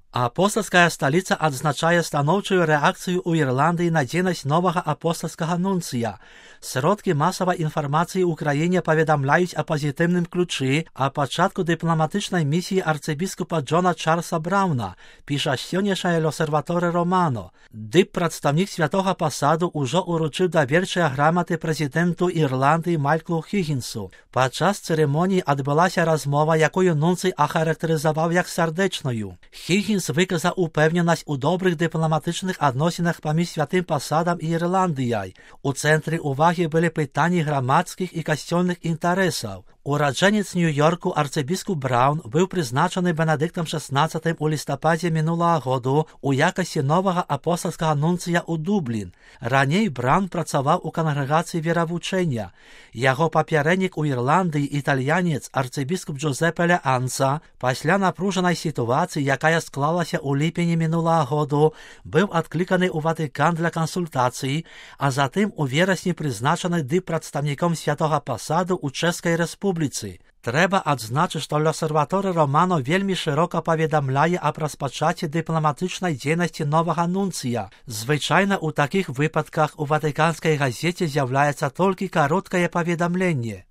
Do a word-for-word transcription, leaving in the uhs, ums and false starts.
Апостольская столица адзначае станоўчую рэакцыю ў Ірландыі на дзейнасць новага апостольскага нунцыя. Сродкі масавай інфармацыі ў краіне паведамляюць о пазітыўным ключы о пачатку дыпламатычнай місіі арцыбіскупа Джона Чарльза Брауна, піша сённяшняе L'Osservatore Romano. Дып прадстаўнік святога пасаду ўжо уручыў даверчыя граматы прэзідэнту Ірландыі Майклу Хіггінсу. Падчас цырымоніі адбылася размова, якую нунцый ахарактарызаваў як сардэчную. Хіггінс выказаў упэўненасць у добрых дыпламатычных адносінах паміж святым пасадам і Ірландыяй. У цэнтры ўвагі былі пытанні грамадскіх і касцёльных інтарэсаў. Ураджэнец Нью-Йорку арцыбіскуп Браун быў прызначаны Бенедыктам шаснаццатым у лістападзе мінулага году у якасці новага апостальскага нунцыя ў Дублін. Раней Браун працаваў у кангрэгацыі веравучэння. Яго папярэднік у Ірландыі, італьянец арцыбіскуп Джузеппе Леанца, пасля напружанай сітуацыі, якая склалася ў ліпені мінулага году, быў адкліканы ў Ватыкан для кансультацыі, а затым у верасні прызначаны дып-прадстаўніком святога пасаду ў Чэшскай рэспубліцы. Трэба адзначыць, што L'Osservatore Romano вельмі шырока паведамляе аб распачацці дыпламатычнай дзейнасці новага нунцыя. Звычайна ў такіх выпадках у ватыканскай газеце з'яўляецца толькі кароткае паведамленне.